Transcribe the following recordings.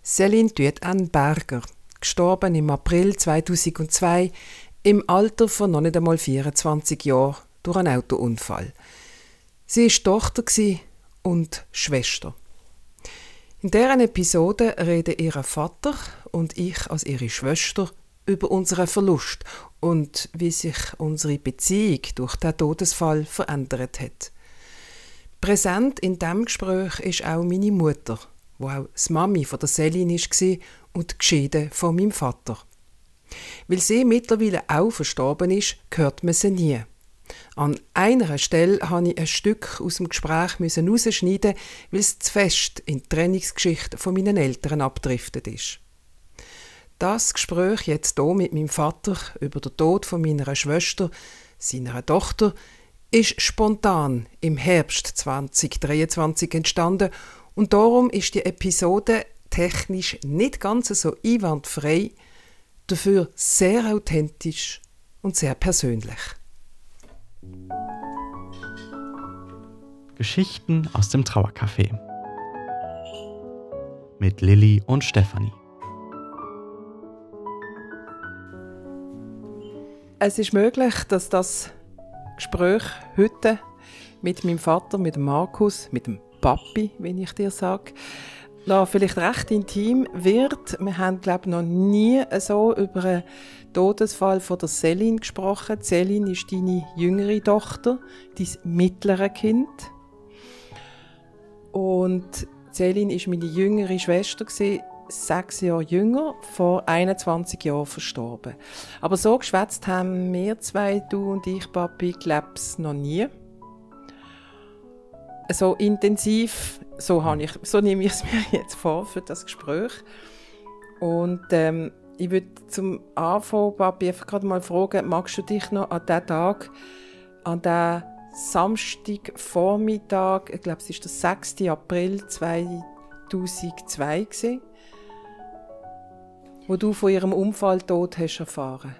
Céline Thuet-Berger, gestorben im April 2002, im Alter von noch nicht einmal 24 Jahren durch einen Autounfall. Sie war Tochter und Schwester. In dieser Episode reden ihr Vater und ich als ihre Schwester über unseren Verlust und wie sich unsere Beziehung durch den Todesfall verändert hat. Präsent in diesem Gespräch ist auch meine Mutter, die auch die Mami von der Céline war und geschieden von meinem Vater. Weil sie mittlerweile auch verstorben ist, hört man sie nie. An einer Stelle musste ich ein Stück aus dem Gespräch herausschneiden, weil es zu fest in die Trennungsgeschichte von meinen Eltern abgedriftet ist. Das Gespräch jetzt hier mit meinem Vater über den Tod von meiner Schwester, seiner Tochter, ist spontan im Herbst 2023 entstanden und darum ist die Episode technisch nicht ganz so einwandfrei, dafür sehr authentisch und sehr persönlich. Geschichten aus dem Trauercafé mit Lilly und Stefanie. Es ist möglich, dass das Gespräch heute mit meinem Vater, mit dem Markus, mit dem Papi, wenn ich dir sage, noch vielleicht recht intim wird. Wir haben, glaube ich, noch nie so über einen Todesfall von der Céline gesprochen. Céline ist deine jüngere Tochter, dein mittleres Kind. Und Céline war meine jüngere Schwester, 6 Jahre jünger, vor 21 Jahren verstorben. Aber so geschwätzt haben wir zwei, du und ich, Papi, glaube ich, noch nie. So intensiv, so nehme ich es mir jetzt vor für das Gespräch. Und ich würde zum Anfang, Papi, einfach gerade mal fragen, magst du dich noch an diesen Tag, an diesen Samstagvormittag, ich glaube, es war der 6. April 2002 gewesen, wo du von ihrem Unfalltod hast erfahren?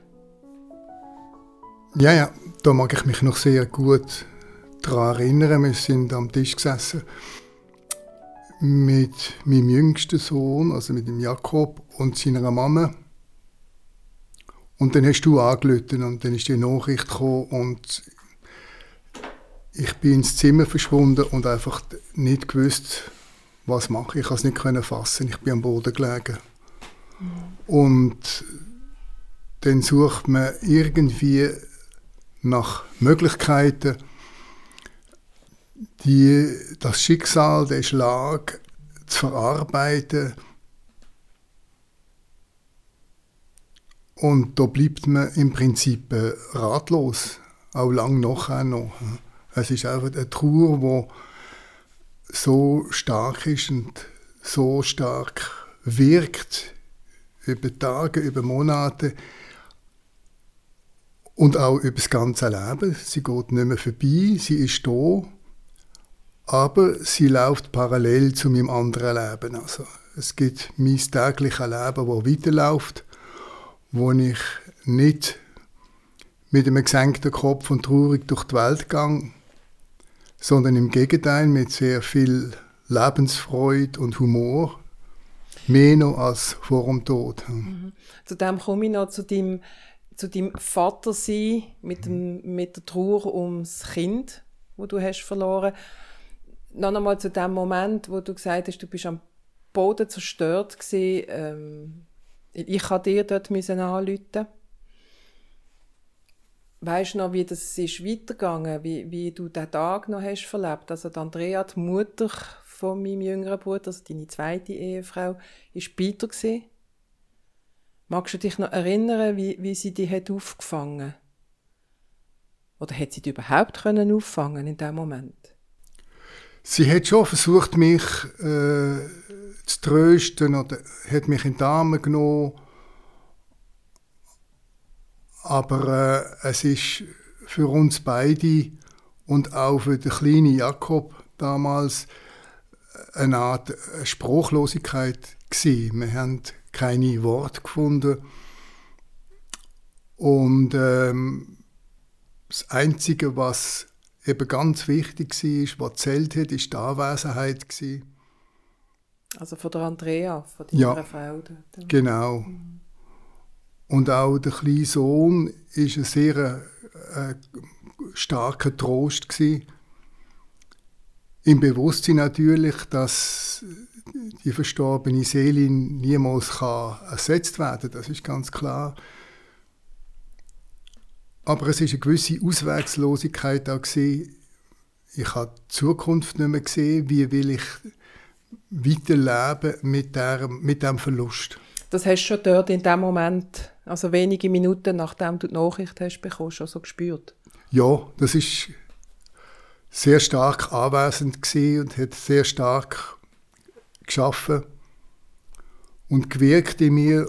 Ja, da mag ich mich noch sehr gut daran erinnern. Wir sind am Tisch gesessen mit meinem jüngsten Sohn, also mit dem Jakob und seiner Mama. Und dann hast du angerufen und dann ist die Nachricht gekommen und ich bin ins Zimmer verschwunden und einfach nicht gewusst, was mache ich. Ich konnte es nicht fassen. Ich bin am Boden gelegen. Und dann sucht man irgendwie nach Möglichkeiten, das Schicksal, den Schlag zu verarbeiten. Und da bleibt man im Prinzip ratlos, auch lange nachher noch. Es ist einfach eine Trauer, die so stark ist und so stark wirkt, über Tage, über Monate und auch über das ganze Leben. Sie geht nicht mehr vorbei, sie ist da, aber sie läuft parallel zu meinem anderen Leben. Also, es gibt mein tägliches Leben, das weiterläuft, wo ich nicht mit einem gesenkten Kopf und traurig durch die Welt gehe, sondern im Gegenteil mit sehr viel Lebensfreude und Humor. Mehr noch als vor dem Tod. Mhm. Zu dem komme ich noch zu deinem Vatersein mit der Trauer ums Kind, das du hast verloren. Noch einmal zu dem Moment, wo du gesagt hast, du bist am Boden zerstört gewesen. Ich musste dir dort anrufen. Weisst du noch, wie das ist weitergegangen, wie du diesen Tag noch hast verlebt? Also die Andrea, die Mutter von meinem jüngeren Bruder, also deine zweite Ehefrau, war bitter gewesen. Magst du dich noch erinnern, wie sie dich hat aufgefangen? Oder hat sie dich überhaupt auffangen in diesem Moment? Sie hat schon versucht, mich zu trösten oder hat mich in die Arme genommen. Aber es ist für uns beide und auch für den kleinen Jakob damals eine Art Sprachlosigkeit gewesen. Wir haben keine Worte gefunden. Und das Einzige, was eben ganz wichtig war, was zählt hat, ist die Anwesenheit gewesen. Also von der Andrea, von deiner Frau. Dort. Genau. Und auch der kleine Sohn war ein sehr starker Trost gewesen. Im Bewusstsein natürlich, dass die verstorbene Selin niemals ersetzt werden kann. Das ist ganz klar. Aber es war eine gewisse Ausweglosigkeit da gewesen. Ich habe die Zukunft nicht mehr gesehen. Wie will ich weiterleben mit diesem Verlust? Das hast du schon dort in dem Moment, also wenige Minuten nachdem du die Nachricht hast bekommen, schon so gespürt? Ja, das ist sehr stark anwesend gewesen und hat sehr stark geschaffen und gewirkt in mir.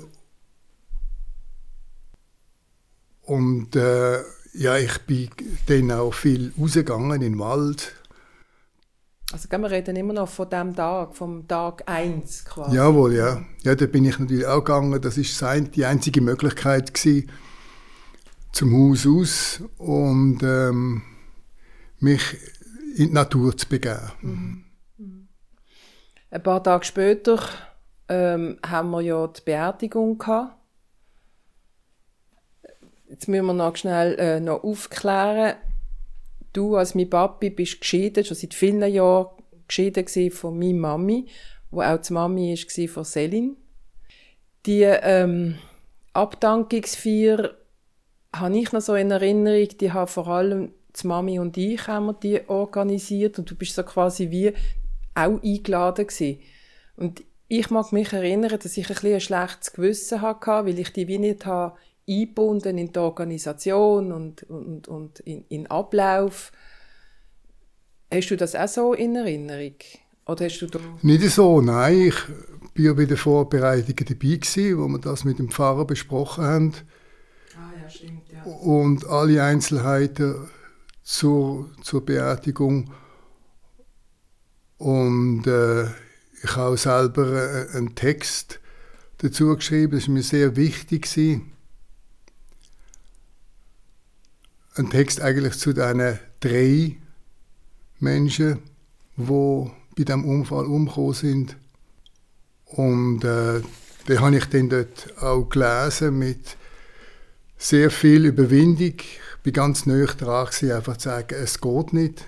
Und ich bin dann auch viel rausgegangen in den Wald. Also wir reden immer noch von dem Tag, vom Tag 1 quasi. Jawohl, ja. Ja, da bin ich natürlich auch gegangen. Das war die einzige Möglichkeit gewesen, zum Haus aus und mich in die Natur zu begeben. Ein paar Tage später haben wir ja die Beerdigung gehabt. Jetzt müssen wir noch schnell noch aufklären. Du als mein Papi bist geschieden, schon seit vielen Jahren geschieden von meiner Mami, die auch die Mami war von Selin. Die Abdankungsfeier habe ich noch so in Erinnerung, die haben vor allem die Mami und ich haben wir die organisiert und du bist so quasi wie auch eingeladen gewesen. Und ich mag mich erinnern, dass ich ein schlechtes Gewissen hatte, weil ich die wie nicht habe eingebunden in die Organisation und in den Ablauf. Hast du das auch so in Erinnerung? Oder hast du da nicht so, nein. Ich war bei den Vorbereitungen dabei gewesen, wo wir das mit dem Pfarrer besprochen haben. Ah ja, stimmt, ja. Und alle Einzelheiten zur Beerdigung. Und ich habe auch selber einen Text dazu geschrieben, das war mir sehr wichtig gewesen. Ein Text eigentlich zu diesen 3 Menschen, die bei diesem Unfall umgekommen sind. Und den habe ich dann dort auch gelesen mit sehr viel Überwindung. Ich war ganz nahe dran, einfach zu sagen, es geht nicht.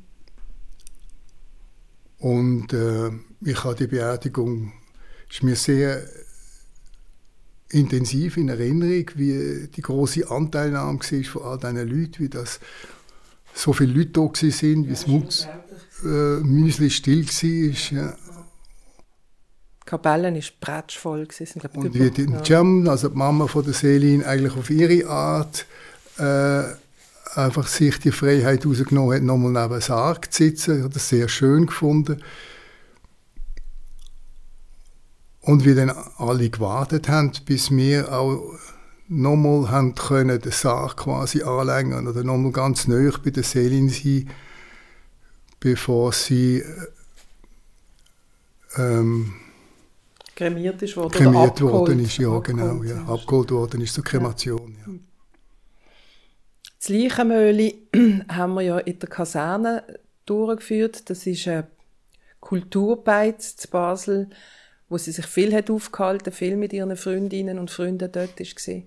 Und ich habe die Beerdigung, ist mir sehr intensiv in Erinnerung, wie die grosse Anteilnahme war von all diesen Leuten, wie das so viele Leute da waren, wie es müsli still war. Ja. Die Kapelle war prätschvoll. Und wie die Jam, also die Mama von der Selin, eigentlich auf ihre Art einfach sich die Freiheit rausgenommen hat, nochmal neben dem Sarg zu sitzen. Ich habe das sehr schön gefunden. Und wir dann alle gewartet haben, bis wir auch nochmal haben können, den Sarg quasi anlängen oder nochmal ganz nahe bei der Selin sein, bevor sie kremiert ist worden. Kremiert worden ist, ja, genau. Ja, abgeholt worden ist zur Kremation. Ja. Das Leichenmöhli haben wir ja in der Kaserne durchgeführt. Das ist ein Kulturbeiz zu Basel, wo sie sich viel hat aufgehalten, viel mit ihren Freundinnen und Freunden dort war.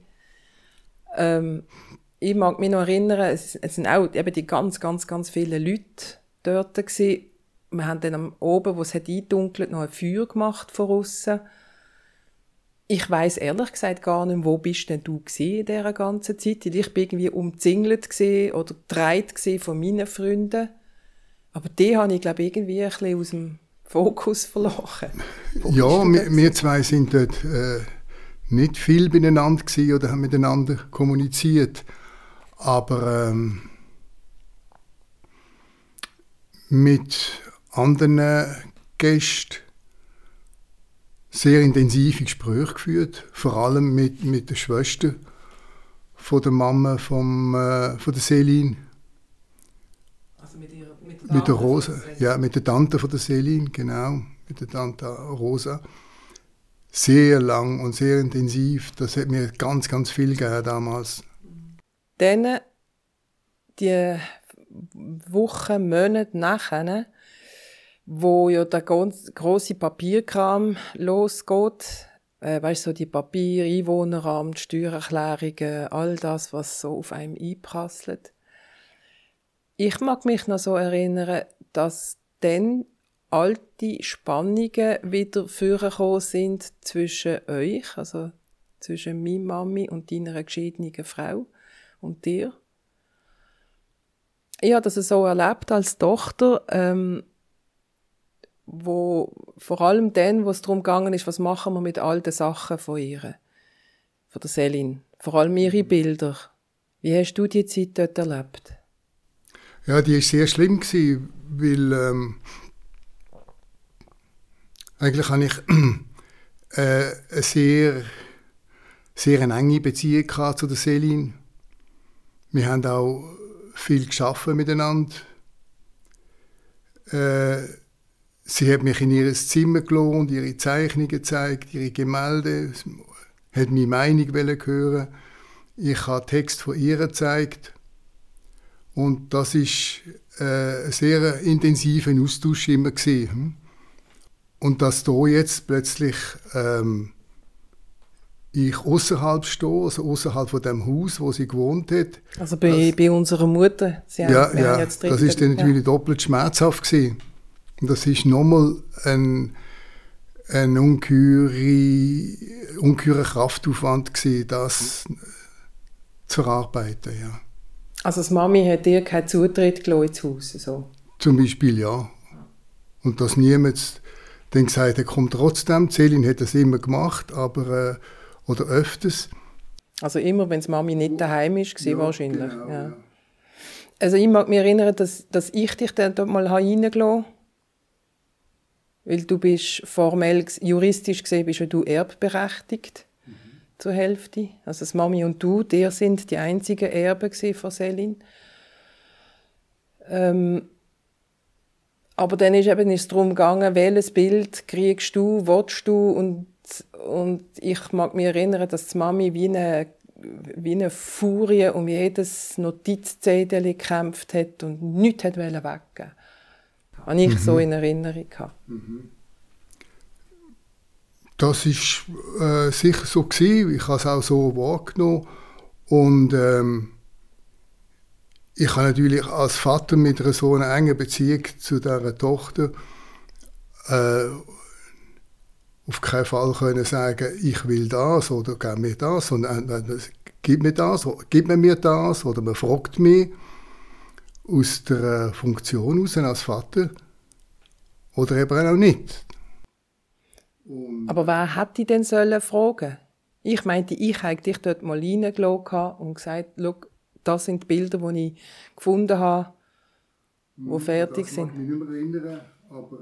Ich mag mich noch erinnern, es sind auch eben die ganz, ganz, ganz vielen Leute dort gewesen. Wir haben dann am Oben, wo es eingedunkelt, noch ein Feuer gemacht von aussen. Ich weiss ehrlich gesagt gar nicht, wo bist denn du in dieser ganzen Zeit? Ich war irgendwie umzingelt oder getragen von meinen Freunden. Aber die habe ich, glaube ich, irgendwie ein bisschen aus dem Fokus verloren. Ja, wir zwei sind dort nicht viel beieinander gewesen oder haben miteinander kommuniziert. Aber mit anderen Gästen sehr intensive Gespräche geführt, vor allem mit der Schwester von der Mama von der Selin. Also mit der Rosa, ja, mit der Tante von der Selin, genau, mit der Tante Rosa. Sehr lang und sehr intensiv, das hat mir ganz, ganz viel gegeben damals. Dann, die Wochen, Monate nachher, wo ja der grosse Papierkram losgeht. Weißt du, so die Papier, Einwohneramt, Steuererklärungen, all das, was so auf einem einprasselt. Ich mag mich noch so erinnern, dass dann alte Spannungen wieder vorgekommen sind zwischen euch, also zwischen meiner Mami und deiner geschiedenen Frau und dir. Ich habe das so erlebt als Tochter, wo vor allem dann, wo es darum gegangen ist, was machen wir mit all den Sachen von ihr, von der Céline, vor allem ihre Bilder. Wie hast du die Zeit dort erlebt? Ja, die war sehr schlimm, weil eigentlich habe ich eine sehr eine enge Beziehung zu der Céline. Wir haben auch viel gearbeitet miteinander. Sie hat mich in ihr Zimmer gelassen und ihre Zeichnungen gezeigt, ihre Gemälde, hat meine Meinung hören. Ich habe Text von ihr gezeigt. Und das war ein sehr intensiver Austausch immer gewesen. Und dass hier jetzt plötzlich ich außerhalb stehe, also außerhalb von dem Haus, wo sie gewohnt hat. Also bei unserer Mutter. Sie haben jetzt das war dann natürlich doppelt schmerzhaft gewesen. Und das ist nochmal ein ungeheurer Kraftaufwand gewesen, das zu erarbeiten, ja. Also die Mami hat dir keinen Zutritt gelassen ins Haus? So. Zum Beispiel, ja. Und dass niemand dann gesagt hat, kommt trotzdem. Céline hat das immer gemacht, aber oder öfters. Also immer, wenn die Mami nicht daheim war, ja, wahrscheinlich. Genau, ja. Ja. Also ich mag mich erinnern, dass ich dich dann dort mal reingelassen habe. Weil du bist formell, juristisch gesehen, bist du erbberechtigt zur Hälfte. Also das Mami und du, ihr sind die einzigen Erben von Céline. Aber dann ist es darum gegangen, welches Bild kriegst du, willst du, und ich mag mich erinnern, dass die Mami wie eine Furie um jedes Notizzettel gekämpft hat und nichts weggeben wollte. Habe ich so in Erinnerung gehabt. Das war sicher so gewesen. Ich habe es auch so wahrgenommen. Und ich habe natürlich als Vater mit einer so einer engen Beziehung zu dieser Tochter auf keinen Fall können sagen, ich will das oder gib mir das, sondern gib mir mir das, oder man fragt mich aus der Funktion heraus als Vater oder eben auch nicht. Aber wer hätte ich denn fragen? Ich meinte, ich habe dich dort mal reingelassen und gesagt, schau, das sind die Bilder, die ich gefunden habe, die fertig sind. Das mag ich mich nicht mehr erinnern, aber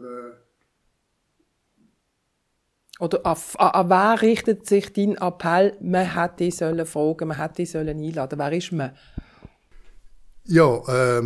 oder an wer richtet sich dein Appell, man hätte dich fragen, man hätte dich einladen? Wer ist man? Ja,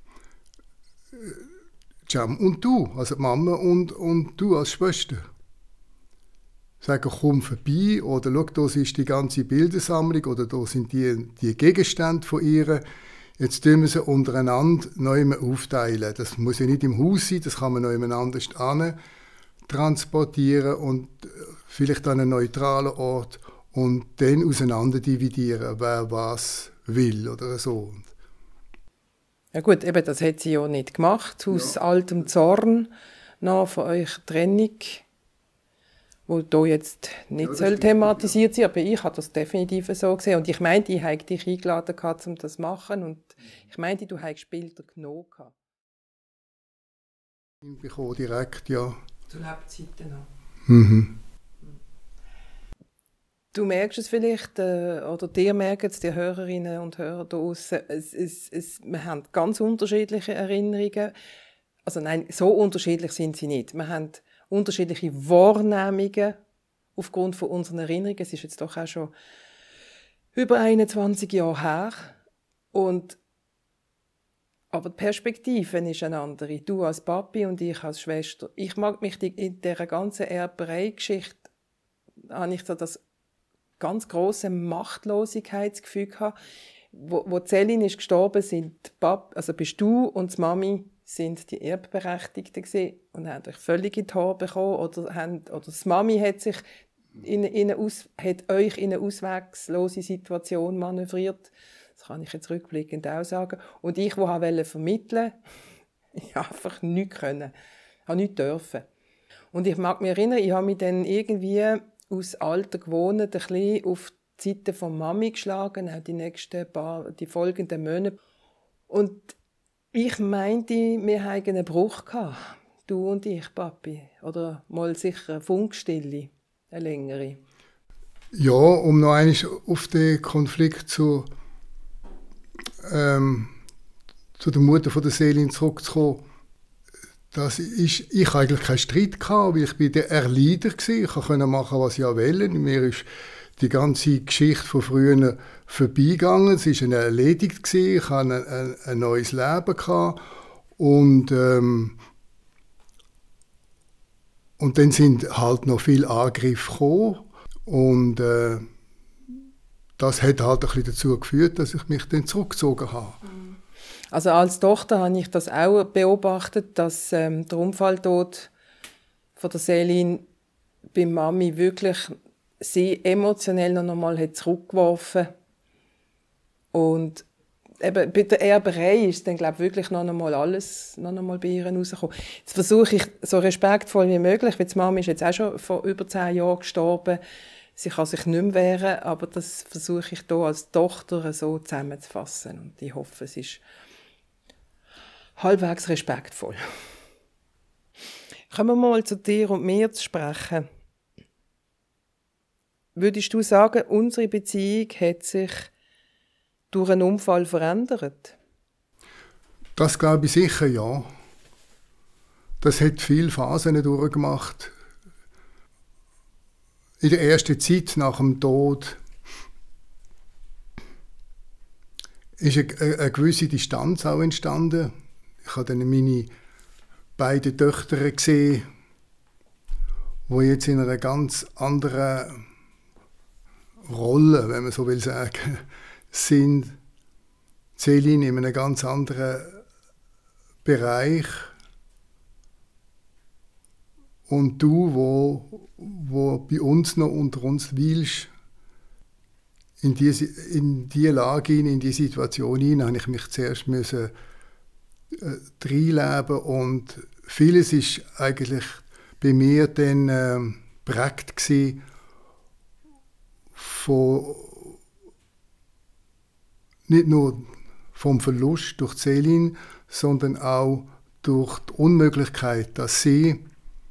Jam und du, also die Mama und du als Schwester. Sagen, komm vorbei, oder schau, da ist die ganze Bildersammlung, oder da sind die Gegenstände von ihr. Jetzt tun wir sie untereinander neu aufteilen. Das muss ja nicht im Haus sein, das kann man noch anders hin transportieren und vielleicht an einen neutralen Ort und dann auseinander dividieren, wer was will oder so. Ja gut, eben, das hat sie ja nicht gemacht, aus altem Zorn nach von euch Trennung, wo hier jetzt nicht thematisiert sein, aber ich habe das definitiv so gesehen. Und ich meinte, ich habe dich eingeladen, um das zu machen, und ich meinte, du hättest Bilder genommen. Ich bekomme direkt, ja. Zu Lebzeiten noch. Mhm. Du merkst es vielleicht, oder dir merken es, die Hörerinnen und Hörer da draussen, wir haben ganz unterschiedliche Erinnerungen. Also nein, so unterschiedlich sind sie nicht. Wir haben unterschiedliche Wahrnehmungen aufgrund von unseren Erinnerungen. Es ist jetzt doch auch schon über 21 Jahre her. Aber die Perspektive ist eine andere. Du als Papi und ich als Schwester. Ich mag mich in dieser ganzen Erberei-Geschichte, habe ich so das ganz grosse Machtlosigkeitsgefühl gehabt. Wo Céline ist gestorben, bist du und die Mami sind die Erbberechtigten gewesen und haben euch völlig in die Haare bekommen oder die Mami hat euch in eine auswegslose Situation manövriert. Das kann ich jetzt rückblickend auch sagen. Und ich, die wollte vermitteln, ich habe einfach nichts können. Ich habe nichts dürfen. Und ich mag mich erinnern, ich habe mich dann irgendwie aus Alter gewohnt, ein bisschen auf die Seite von Mami geschlagen, auch die folgenden Monate. Und ich meinte, wir hatten einen Bruch gehabt. Du und ich, Papi. Oder mal sicher eine Funkstille, eine längere. Ja, um noch einmal auf den Konflikt zu der Mutter von der Selin zurückzukommen. Ich eigentlich keinen Streit gehabt, weil ich bin der Erleider war. Ich konnte machen, was ich wollte. Mir ist die ganze Geschichte von früher vorbeigegangen. Es war erledigt. Ich hatte ein neues Leben gehabt. Und dann sind halt noch viele Angriffe gekommen. Und das hat halt ein bisschen dazu geführt, dass ich mich dann zurückgezogen habe. Also als Tochter habe ich das auch beobachtet, dass der Unfalltod von der Selin bei Mami wirklich sie emotionell noch einmal zurückgeworfen. Und eben bei der Erberei ist dann, glaube ich, wirklich noch einmal alles noch einmal bei ihr rausgekommen. Jetzt versuche ich, so respektvoll wie möglich, weil die Mami ist jetzt auch schon vor über 10 Jahren gestorben. Sie kann sich nicht mehr wehren, aber das versuche ich hier als Tochter so zusammenzufassen. Und ich hoffe, es ist halbwegs respektvoll. Kommen wir mal zu dir und mir zu sprechen. Würdest du sagen, unsere Beziehung hat sich durch einen Unfall verändert? Das glaube ich sicher, ja. Das hat viele Phasen durchgemacht. In der ersten Zeit nach dem Tod ist eine gewisse Distanz auch entstanden. Ich habe dann meine beiden Töchter gesehen, die jetzt in einer ganz anderen Rolle, wenn man so will sagen, sind. Selin in einem ganz anderen Bereich. Und du, wo bei uns noch unter uns weilst, in diese Lage, in diese Situation hinein, habe ich mich zuerst reinleben und vieles ist eigentlich bei mir dann prägt gewesen von nicht nur vom Verlust durch Selin, sondern auch durch die Unmöglichkeit, dass sie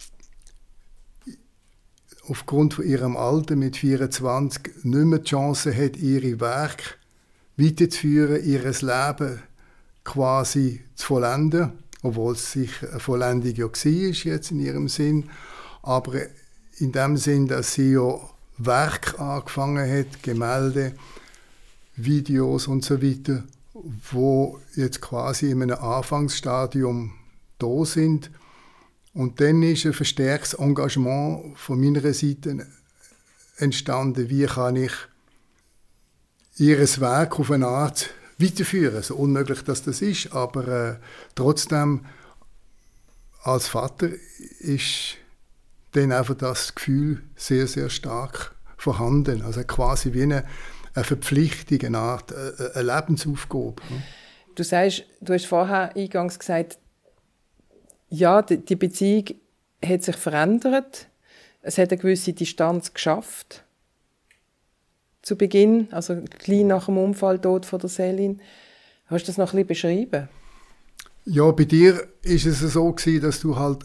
aufgrund von ihrem Alter mit 24 nicht mehr die Chance hat, ihre Werke weiterzuführen, ihr Leben quasi zu vollenden, obwohl es sicher eine Vollendung ja war jetzt in ihrem Sinn, aber in dem Sinn, dass sie ja Werk angefangen hat, Gemälde, Videos und so weiter, wo jetzt quasi in einem Anfangsstadium da sind. Und dann ist ein verstärktes Engagement von meiner Seite entstanden, wie kann ich ihr Werk auf eine Art weiterführen. So unmöglich, dass das ist, aber trotzdem als Vater ist dann einfach das Gefühl sehr, sehr stark vorhanden. Also quasi wie eine Verpflichtung, eine Art eine Lebensaufgabe. Du hast vorher eingangs gesagt, ja, die Beziehung hat sich verändert. Es hat eine gewisse Distanz geschafft. Zu Beginn, also gleich nach dem Unfalltod von der Selin. Kannst du das noch ein bisschen beschreiben? Ja, bei dir ist es so gewesen, dass du halt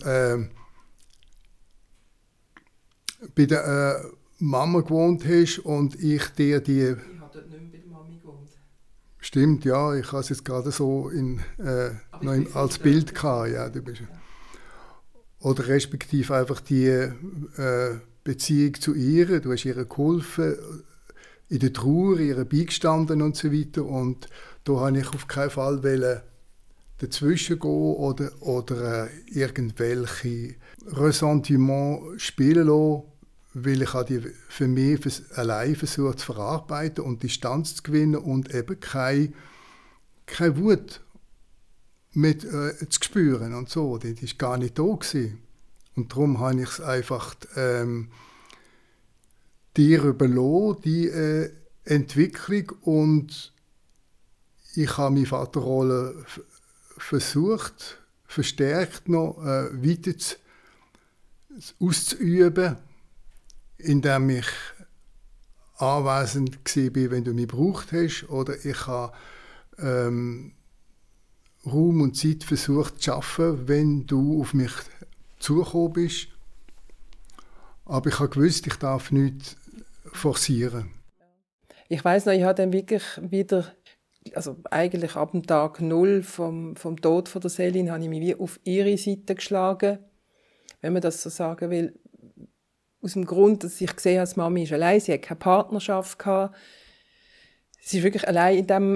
bei der Mama gewohnt hast und ich dir die... Ich habe dort nicht mehr bei der Mami gewohnt. Stimmt, ja, ich habe es jetzt gerade so als Bild gehabt. Ja, du bist, oder respektive einfach die Beziehung zu ihr. Du hast ihr geholfen, in der Trauer, ihr beigestanden und so weiter. Und da habe ich auf keinen Fall dazwischen gehen oder irgendwelche Ressentiments spielen lassen, weil ich die für mich allein versucht zu verarbeiten und Distanz zu gewinnen und eben keine Wut mit zu spüren und so. Das war gar nicht da gewesen. Und darum habe ich es einfach dir überlassen, die Entwicklung, und ich habe meine Vaterrolle versucht, verstärkt noch weiter auszuüben, indem ich anwesend war, wenn du mich gebraucht hast, oder ich habe Raum und Zeit versucht zu schaffen, wenn du auf mich zugekommen bist. Aber ich habe gewusst, ich darf nichts forcieren. Ich weiss noch, ich habe dann wirklich wieder, also eigentlich ab dem Tag 0 vom Tod von der Selin, habe ich mich wie auf ihre Seite geschlagen, wenn man das so sagen will. Aus dem Grund, dass ich gesehen habe, dass Mami ist allein, sie hat keine Partnerschaft gehabt. Sie ist wirklich allein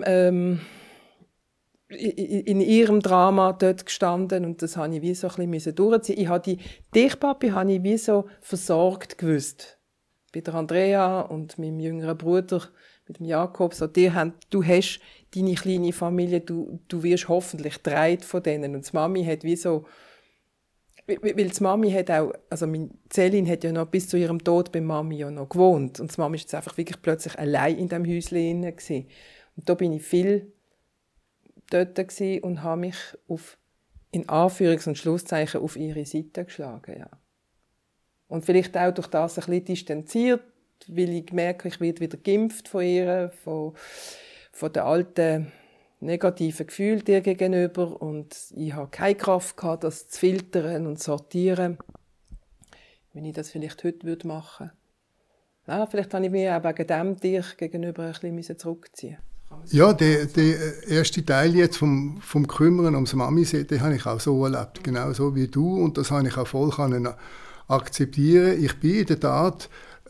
in ihrem Drama dort gestanden, und das habe ich wie so ein bisschen durchziehen. Ich habe dich, Papi, habe ich wie so versorgt gewusst. Bei der Andrea und meinem jüngeren Bruder, mit dem Jakob, so, du hast deine kleine Familie, du wirst hoffentlich getragen von denen. Und die Mami hat wie so, weil die Mami hat auch, also Selin hat ja noch bis zu ihrem Tod bei Mami ja noch gewohnt, und die Mami ist jetzt einfach wirklich plötzlich allein in diesem Häuschen gewesen. Und da bin ich viel dort und habe mich in Anführungs- und Schlusszeichen auf ihre Seite geschlagen, ja. Und vielleicht auch durch das ein bisschen distanziert, weil ich merke, ich werde wieder geimpft von ihr, von den alten negativen Gefühlen dir gegenüber, und ich habe keine Kraft gehabt, das zu filtern und sortieren, wenn ich das vielleicht heute machen würde. Ja, vielleicht habe ich mich auch wegen dem dir gegenüber ein bisschen zurückziehen. Ja, der erste Teil jetzt vom Kümmern ums Mami, den habe ich auch so erlebt, genau so wie du, und das habe ich auch voll akzeptieren. Ich bin in der Tat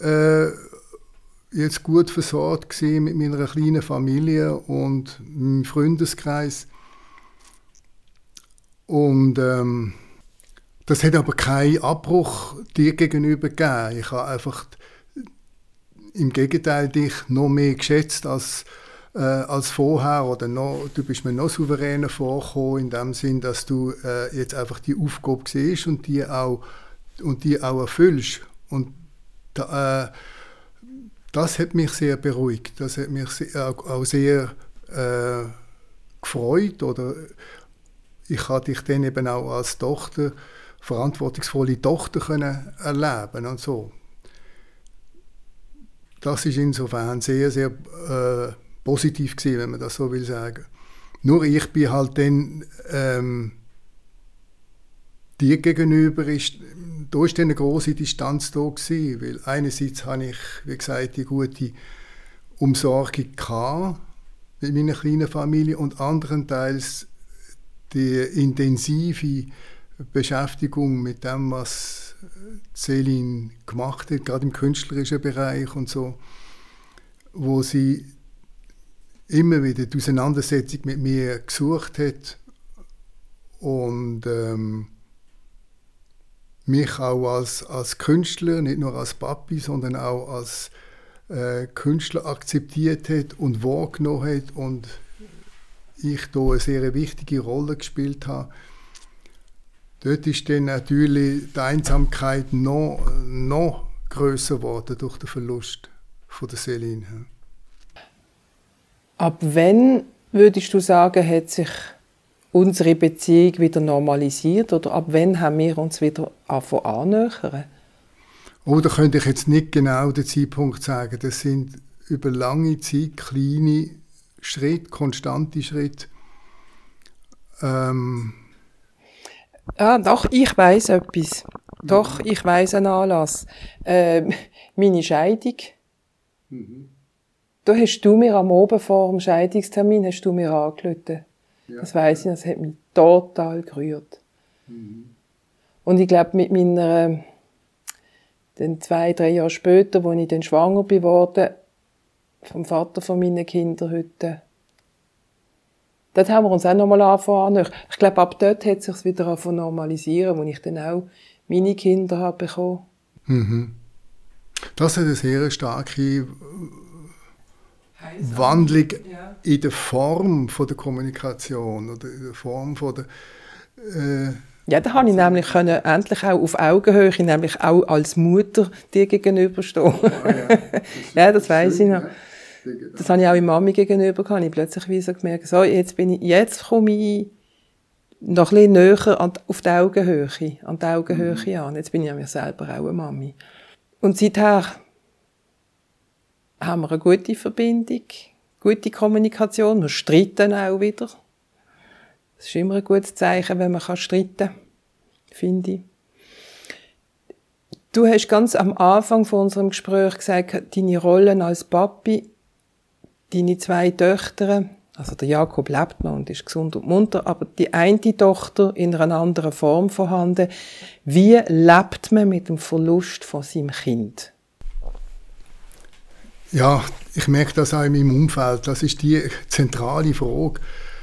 jetzt gut versorgt gewesen mit meiner kleinen Familie und meinem Freundeskreis. Und das hat aber keinen Abbruch dir gegenüber gegeben. Ich habe einfach im Gegenteil dich noch mehr geschätzt als vorher, oder du bist mir noch souveräner vorgekommen, in dem Sinn, dass du jetzt einfach die Aufgabe siehst und die auch erfüllst. Und das hat mich sehr beruhigt. Das hat mich auch sehr gefreut. Oder ich habe dich dann eben auch als Tochter, verantwortungsvolle Tochter können erleben und so. Das ist insofern sehr, sehr positiv gewesen, wenn man das so will sagen. Nur ich bin halt dann dir gegenüber da ist eine große Distanz da gewesen, weil einerseits habe ich, wie gesagt, die gute Umsorgung gehabt mit meiner kleinen Familie, und anderenteils die intensive Beschäftigung mit dem, was Selin gemacht hat, gerade im künstlerischen Bereich und so, wo sie immer wieder die Auseinandersetzung mit mir gesucht hat und mich auch als Künstler, nicht nur als Papi, sondern auch als Künstler akzeptiert hat und wahrgenommen hat, und ich da eine sehr wichtige Rolle gespielt habe. Dort ist dann natürlich die Einsamkeit noch grösser geworden durch den Verlust von der Selin. Ab wann, würdest du sagen, hat sich unsere Beziehung wieder normalisiert, oder ab wann haben wir uns wieder annähern? Oh, da könnte ich jetzt nicht genau den Zeitpunkt sagen. Das sind über lange Zeit kleine Schritte, konstante Schritte. Doch, ich weiss etwas. Doch, ich weiss einen Anlass. Meine Scheidung. Mhm. Da hast du mir am Abend vor dem Scheidungstermin angerufen. Ja. Das weiss ich, das hat mich total gerührt. Mhm. Und ich glaube, mit meiner, dann 2-3 Jahre später, als ich dann schwanger geworden vom Vater von meinen Kindern heute, dort haben wir uns auch nochmal angefangen. Ich glaube, ab dort hat es sich wieder angefangen normalisieren, als ich dann auch meine Kinder habe bekommen. Mhm. Das hat eine sehr starke Wandlung in der Form von der Kommunikation oder in der Form von der... Ja, da habe ich nämlich endlich auch auf Augenhöhe, nämlich auch als Mutter dir gegenüberstehen. Ja, das weiss ich noch. Das habe ich auch in Mami gegenüber gehabt. Ich plötzlich wie so gemerkt, so, jetzt komme ich noch ein bisschen näher auf die Augenhöhe, an. Jetzt bin ich ja mir selber auch eine Mami. Und seither haben wir eine gute Verbindung, gute Kommunikation. Wir streiten auch wieder. Das ist immer ein gutes Zeichen, wenn man streiten kann, finde ich. Du hast ganz am Anfang von unserem Gespräch gesagt, deine Rollen als Papi, deine 2 Töchter, also der Jakob lebt noch und ist gesund und munter, aber die eine Tochter in einer anderen Form vorhanden. Wie lebt man mit dem Verlust von seinem Kind? Ja, ich merke das auch in meinem Umfeld. Das ist die zentrale Frage.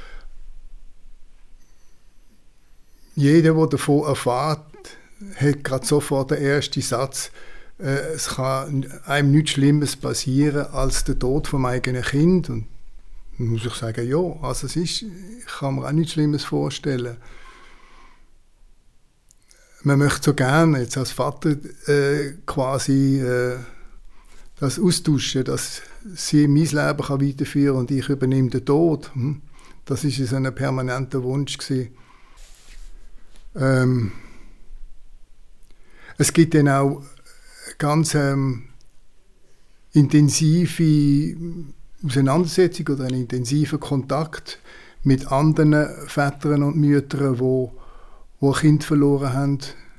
Jeder, der davon erfährt, hat gerade sofort den ersten Satz, es kann einem nichts Schlimmes passieren als der Tod vom eigenen Kind. Und dann muss ich sagen, ja, also ich kann mir auch nichts Schlimmes vorstellen. Man möchte so gerne jetzt als Vater quasi das austauschen, dass sie mein Leben kann weiterführen und ich übernehme den Tod. Das war so ein permanenter Wunsch gewesen. Es gibt dann auch ganz intensive Auseinandersetzung oder einen intensiven Kontakt mit anderen Vätern und Müttern, die ein Kind verloren haben.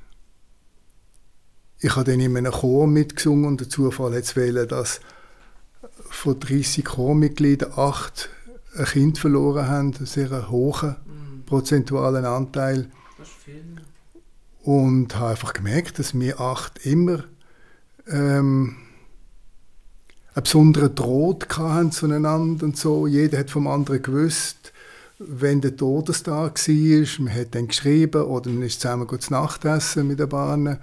Ich habe dann in einem Chor mitgesungen und der Zufall hat es wählen, dass von 30 Chormitgliedern 8 ein Kind verloren haben, einen sehr hohen prozentualen Anteil. Das ist viel. Und habe einfach gemerkt, dass wir 8 immer einen besonderen Draht hatten zueinander und so. Jeder hat vom anderen gewusst, wenn der Todestag war. Man hat dann geschrieben oder man ist zusammen zu Nacht essen mit der Bahn.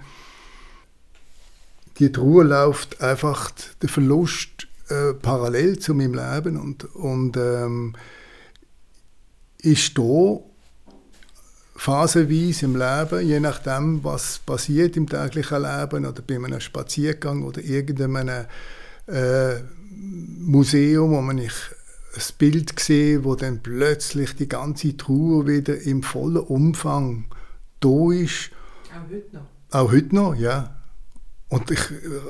Die Trauer läuft einfach, der Verlust parallel zu meinem Leben und ist da phasenweise im Leben, je nachdem, was passiert im täglichen Leben oder bei einem Spaziergang oder irgendeinem Museum, wo man ein Bild sehe, wo dann plötzlich die ganze Trauer wieder im vollen Umfang da ist. Auch heute noch? Auch heute noch, ja. Und ich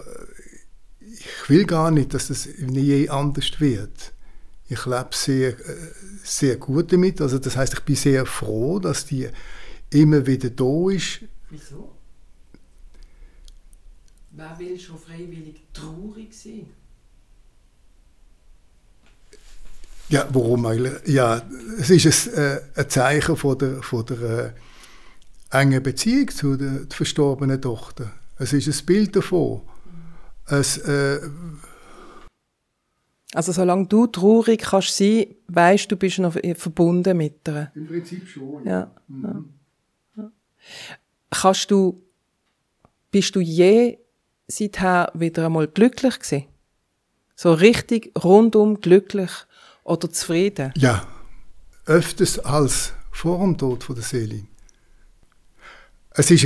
will gar nicht, dass das nie anders wird. Ich lebe sehr, sehr gut damit. Also das heisst, ich bin sehr froh, dass die immer wieder da ist. Wieso? Wer will schon freiwillig traurig sein? Ja, warum eigentlich? Ja, es ist ein Zeichen von der engen Beziehung zu der verstorbenen Tochter. Es ist ein Bild davon. Also solange du traurig kannst sein, weisst du, bist noch verbunden mit ihr. Im Prinzip schon, ja. Ja. Bist du je seither wieder einmal glücklich gewesen? So richtig rundum glücklich oder zufrieden? Ja, öfters als vor dem Tod von der Selin. Es ist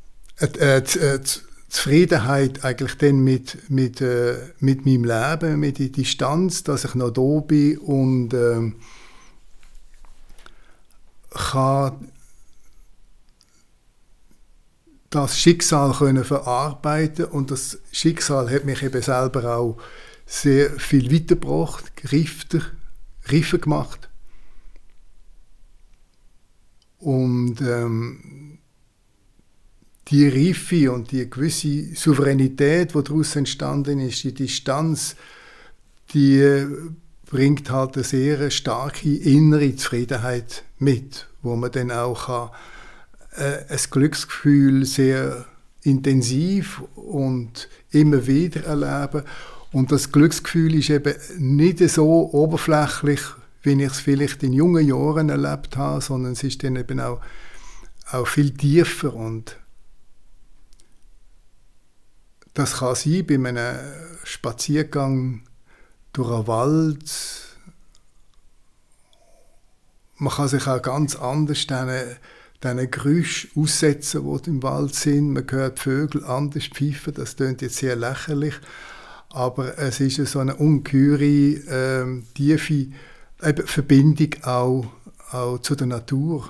Zufriedenheit eigentlich dann mit meinem Leben, mit der Distanz, dass ich noch da bin und kann das Schicksal können verarbeiten und das Schicksal hat mich eben selber auch sehr viel weitergebracht, reifer gemacht und die Reife und die gewisse Souveränität, die daraus entstanden ist, die Distanz, die bringt halt eine sehr starke innere Zufriedenheit mit, wo man dann auch ein Glücksgefühl sehr intensiv und immer wieder erleben. Und das Glücksgefühl ist eben nicht so oberflächlich, wie ich es vielleicht in jungen Jahren erlebt habe, sondern es ist dann eben auch viel tiefer und das kann sein bei einem Spaziergang durch einen Wald. Man kann sich auch ganz anders diesen Geräuschen aussetzen, die im Wald sind. Man hört die Vögel anders pfeifen, das klingt jetzt sehr lächerlich, aber es ist so eine ungeheure, tiefe Verbindung auch zu der Natur.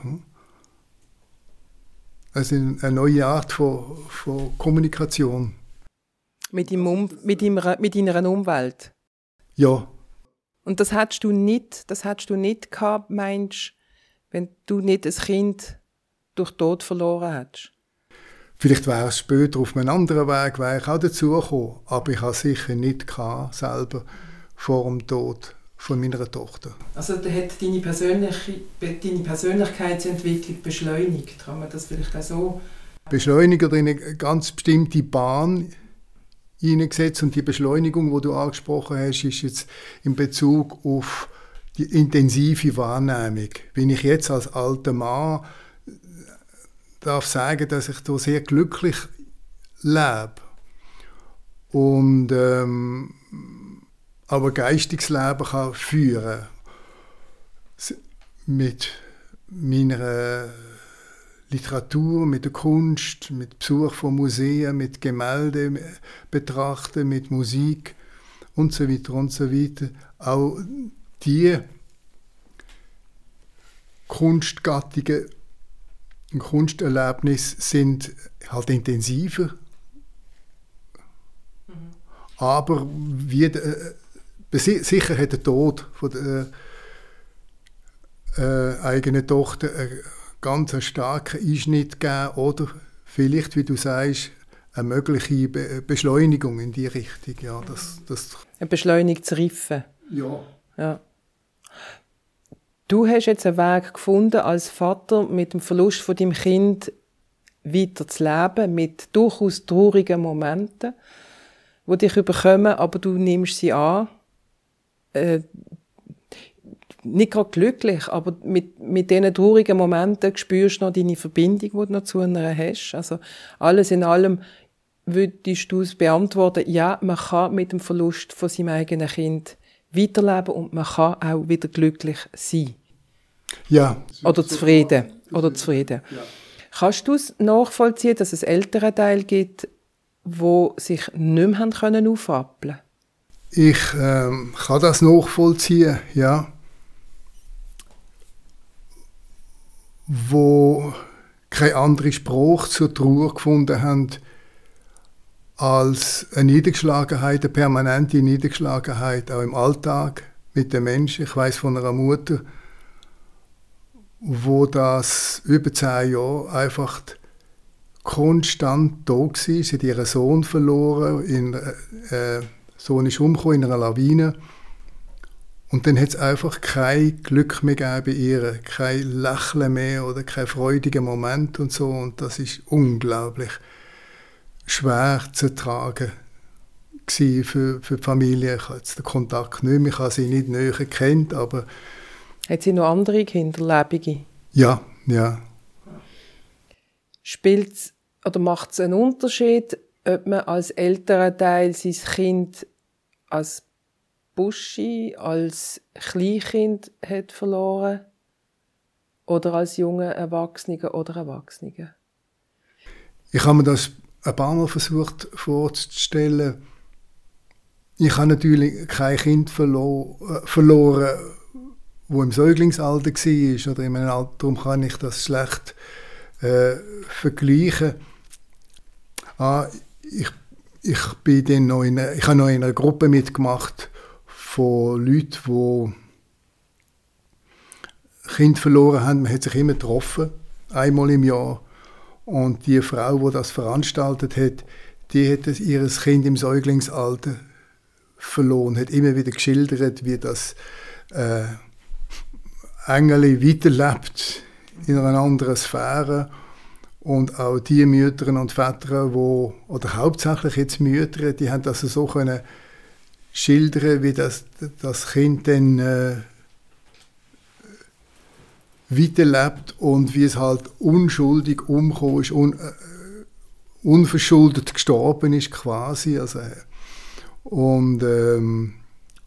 Also eine neue Art von Kommunikation. Mit deiner Umwelt? Ja. Und das hättest du nicht gehabt, meinst du, wenn du nicht ein Kind durch Tod verloren hättest? Vielleicht wäre es später auf einem anderen Weg wäre ich auch dazugekommen, aber ich habe es sicher nicht gehabt, selber vor dem Tod von meiner Tochter. Also da hat deine Persönlichkeitsentwicklung beschleunigt, kann man das vielleicht auch so? Beschleunigt oder in eine ganz bestimmte Bahn hineingesetzt, und die Beschleunigung, die du angesprochen hast, ist jetzt in Bezug auf die intensive Wahrnehmung. Wenn ich jetzt als alter Mann darf sagen, dass ich da sehr glücklich lebe und aber geistiges Leben kann führen mit meiner Literatur, mit der Kunst, mit Besuch von Museen, mit Gemälde betrachten, mit Musik und so weiter und so weiter. Auch die Kunstgattungen und Kunsterlebnisse sind halt intensiver. Aber sicher hat der Tod von der eigenen Tochter einen ganz starken Einschnitt gegeben oder vielleicht, wie du sagst, eine mögliche Beschleunigung in die Richtung. Ja, Ein beschleunigtes Reifen. Ja. Du hast jetzt einen Weg gefunden, als Vater mit dem Verlust von deinem Kind weiter zu leben, mit durchaus traurigen Momenten, die dich überkommen, aber du nimmst sie an. Nicht gerade glücklich, aber mit diesen traurigen Momenten spürst du noch deine Verbindung, die du noch zu einer hast. Also alles in allem würdest du es beantworten, ja, man kann mit dem Verlust von seinem eigenen Kind weiterleben und man kann auch wieder glücklich sein. Ja. Oder zufrieden. Ja. Kannst du es nachvollziehen, dass es Elternteile gibt, die sich nicht mehr haben aufrappeln können? Ich kann das nachvollziehen, ja. Wo keine andere Sprache zur Trauer gefunden haben als eine Niedergeschlagenheit, eine permanente Niedergeschlagenheit, auch im Alltag mit den Menschen. Ich weiss von einer Mutter, wo das über 10 Jahre einfach konstant da war. Sie hat ihren Sohn verloren, Sohn ist umgekommen in einer Lawine. Und dann hat es einfach kein Glück mehr gegeben bei ihr, kein Lächeln mehr oder kein freudiger Moment und so. Und das ist unglaublich schwer zu ertragen für die Familie. Ich habe jetzt den Kontakt nicht mehr, ich habe sie nicht näher gekannt, aber... Hat sie noch andere Kinder, lebende? Ja. Spielt's oder macht es einen Unterschied, ob man als Elternteil sein Kind als Buschi, als Kleinkind hat verloren oder als junger Erwachsener oder Erwachsener? Ich habe mir das ein paar Mal versucht vorzustellen. Ich habe natürlich kein Kind verloren, wo im Säuglingsalter war oder in einem Alter, darum kann ich das schlecht vergleichen. Ich habe noch in einer Gruppe mitgemacht von Leuten, die Kinder verloren haben. Man hat sich immer getroffen, einmal im Jahr. Und die Frau, die das veranstaltet hat, die hat ihr Kind im Säuglingsalter verloren, hat immer wieder geschildert, wie das Engel weiterlebt in einer anderen Sphäre. Und auch die Mütter und Väter, oder hauptsächlich jetzt Mütter, die haben das so können schildern, wie das Kind dann weiterlebt und wie es halt unschuldig umgekommen ist, unverschuldet gestorben ist quasi. Also, und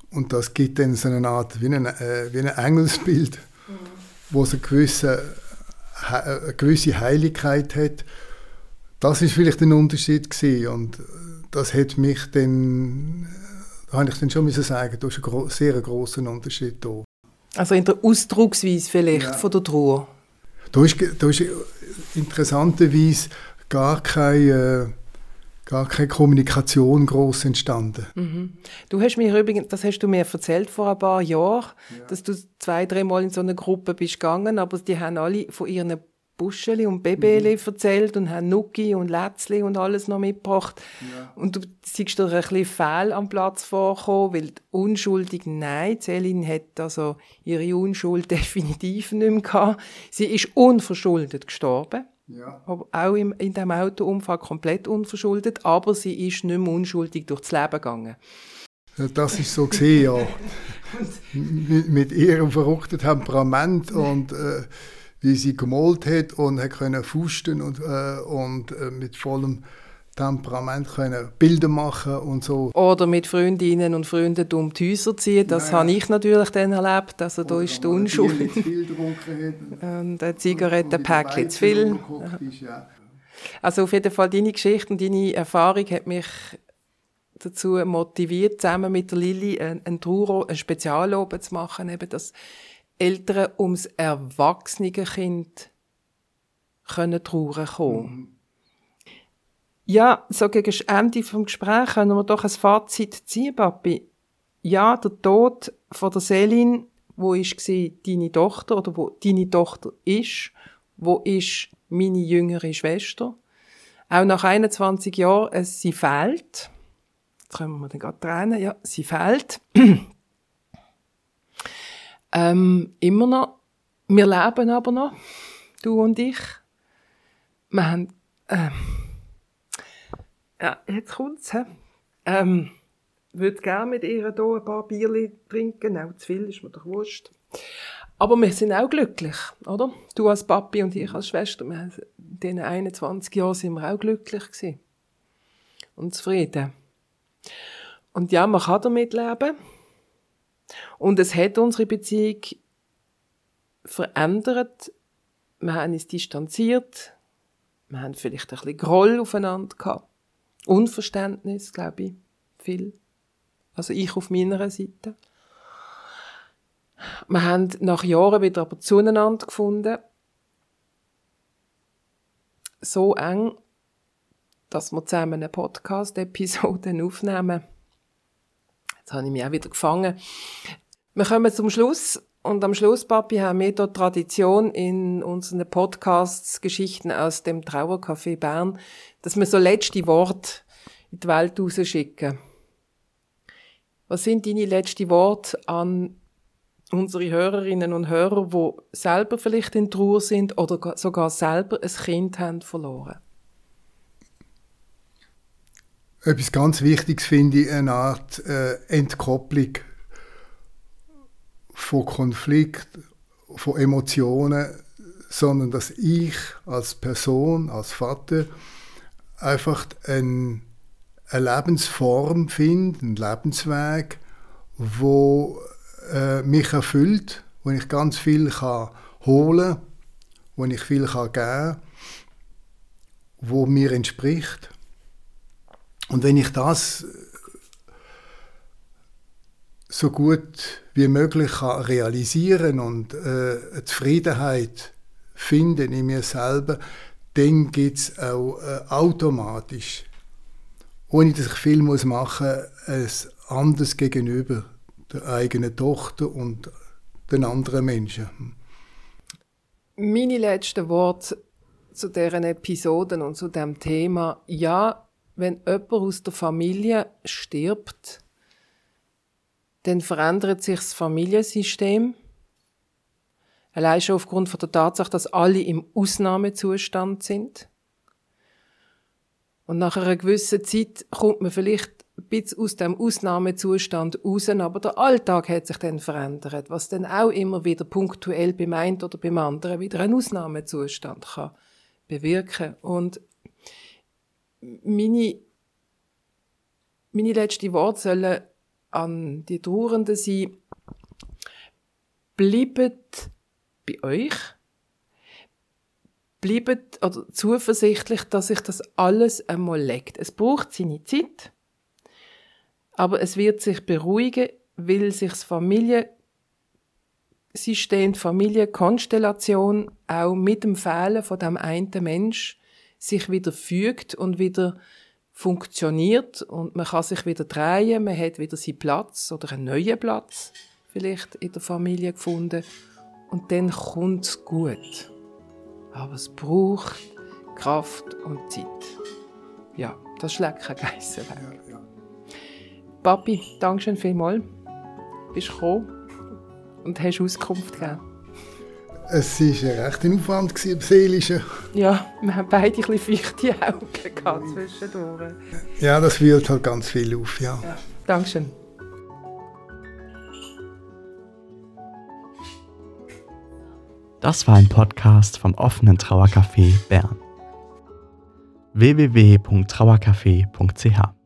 Und das gibt dann so eine Art, wie ein Engelsbild, wo es eine gewisse Heiligkeit hat. Das ist vielleicht ein Unterschied gewesen. Und das hat mich dann, da habe ich dann schon müssen sagen, da ist ein sehr grosser Unterschied da. Also in der Ausdrucksweise vielleicht von der Trauer? Da ist interessanterweise gar keine Kommunikation gross entstanden. Mhm. Du hast mir übrigens, das hast du mir erzählt vor ein paar Jahren, dass du 2-3 Mal in so eine Gruppe bist gegangen, aber die haben alle von ihren Buscheli und Babeli erzählt und haben Nuki und Lätzli und alles noch mitgebracht. Ja. Und du siehst dir ein bisschen fehl am Platz vorgekommen, weil unschuldig, nein, Céline hat also ihre Unschuld definitiv nicht mehr gehabt. Sie ist unverschuldet gestorben. Ja. Auch in diesem Autounfall komplett unverschuldet, aber sie ist nicht mehr unschuldig durchs Leben gegangen. Das ist so gesehen, ja. mit ihrem verrückten Temperament und wie sie gemalt hat und hat können fusten und mit vollem Temperament können Bilder machen und so. Oder mit Freundinnen und Freunden um die Häuser ziehen, das habe ich natürlich dann erlebt. Also da ist die Unschuld. Und ein Zigarettenpäckchen zu viel. Also auf jeden Fall deine Geschichte und deine Erfahrung hat mich dazu motiviert, zusammen mit der Lilly ein Spezialabend zu machen, eben dass Eltern ums erwachsene Kind können trauern kommen. Ja, so gegen das Ende des Gesprächs können wir doch ein Fazit ziehen, Papi. Ja, der Tod von der Céline, wo war deine Tochter oder wo deine Tochter ist, wo ist meine jüngere Schwester. Auch nach 21 Jahren, sie fehlt. Jetzt können wir dann gerade tränen. Ja, sie fehlt. Immer noch. Wir leben aber noch, du und ich. Wir haben, ja, jetzt kommt's, würde gerne mit ihr hier ein paar Bierchen trinken, auch zu viel, ist mir doch wurscht. Aber wir sind auch glücklich, oder? Du als Papi und ich als Schwester, in diesen 21 Jahren sind wir auch glücklich gewesen. Und zufrieden. Und ja, man kann damit leben. Und es hat unsere Beziehung verändert. Wir haben uns distanziert. Wir haben vielleicht ein bisschen Groll aufeinander gehabt. Unverständnis, glaube ich, viel. Also ich auf meiner Seite. Wir haben nach Jahren wieder aber zueinander gefunden. So eng, dass wir zusammen eine Podcast-Episode aufnehmen. Jetzt habe ich mich auch wieder gefangen. Wir kommen zum Schluss. Und am Schluss, Papi, haben wir hier Tradition in unseren Podcasts, Geschichten aus dem Trauercafé Bern, dass wir so letzte Worte in die Welt rausschicken. Was sind deine letzten Worte an unsere Hörerinnen und Hörer, die selber vielleicht in Trauer sind oder sogar selber ein Kind haben verloren? Etwas ganz Wichtiges finde ich, eine Art Entkopplung von Konflikt, von Emotionen, sondern dass ich als Person, als Vater, einfach eine Lebensform finde, einen Lebensweg, wo mich erfüllt, wo ich ganz viel holen kann, wo ich viel geben kann, wo mir entspricht. Und wenn ich das so gut wie möglich realisieren und eine Zufriedenheit finden in mir selber, dann gibt es auch automatisch, ohne dass ich viel machen muss, ein anderes Gegenüber der eigenen Tochter und den anderen Menschen. Meine letzten Worte zu deren Episoden und zu diesem Thema: Ja, wenn jemand aus der Familie stirbt, dann verändert sich das Familiensystem. Allein schon aufgrund von der Tatsache, dass alle im Ausnahmezustand sind. Und nach einer gewissen Zeit kommt man vielleicht ein bisschen aus dem Ausnahmezustand raus, aber der Alltag hat sich dann verändert, was dann auch immer wieder punktuell beim einen oder beim anderen wieder einen Ausnahmezustand kann bewirken. Und meine letzten Worte sollen an die Trauernden sein, bleibt bei euch. Bleibt zuversichtlich, dass sich das alles einmal legt. Es braucht seine Zeit, aber es wird sich beruhigen, weil sich das Familiensystem, die Familienkonstellation auch mit dem Fehlen von dem einen Mensch sich wieder fügt und wieder funktioniert und man kann sich wieder drehen, man hat wieder seinen Platz oder einen neuen Platz vielleicht in der Familie gefunden und dann kommt es gut. Aber es braucht Kraft und Zeit. Ja, das schlägt keine Geissen weg. Ja. Papi, danke schön vielmals. Bist gekommen und hast Auskunft gegeben. Es war recht ein Aufwand im Seelischen. Ja, wir haben beide ein bisschen feuchte Augen gehabt zwischendurch. Ja, das wühlt halt ganz viel auf, ja. Danke schön. Das war ein Podcast vom offenen Trauercafé Bern. www.trauercafé.ch